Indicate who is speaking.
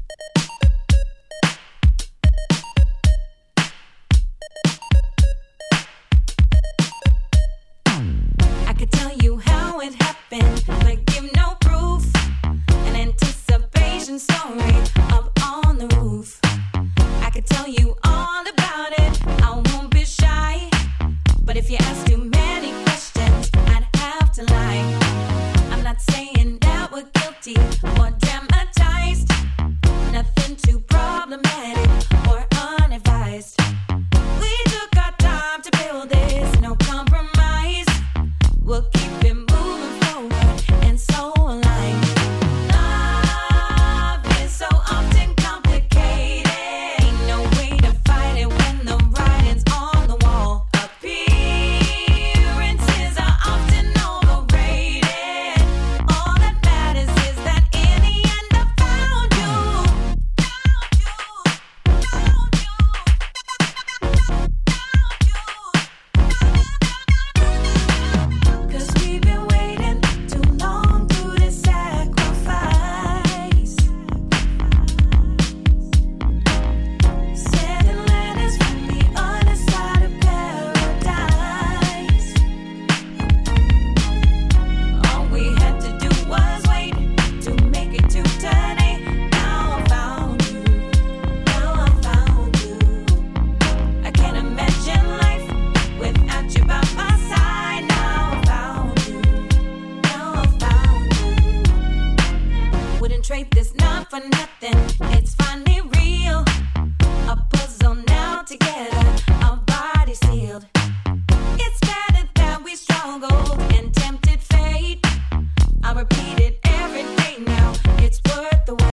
Speaker 1: I could tell you how it happened, but give no proof. An anticipation story up on the roof. I could tell you all about it, I won't be shy. But if you ask too many questions, I'd have to lie. I'm not saying that we're guilty or dramatized. Nothing too problematic or unadvised. We took our time to build this, no compromise. We'll keep it moving forward and so aligned. Love is so often complicated. Ain't no way to fight it when the writing's on the wall. Appearances are often overrated. All that matters is that in the end I found you. Cause we've been waiting too long through this sacrifice. Sending letters from the other side of paradise. All we had to do was wait to make it to today. Now I found you. Now I found you. I can't imagine life without you by my side. Now I found you. Now I found you. Wouldn't trade this not for nothing. It's finally real. A puzzle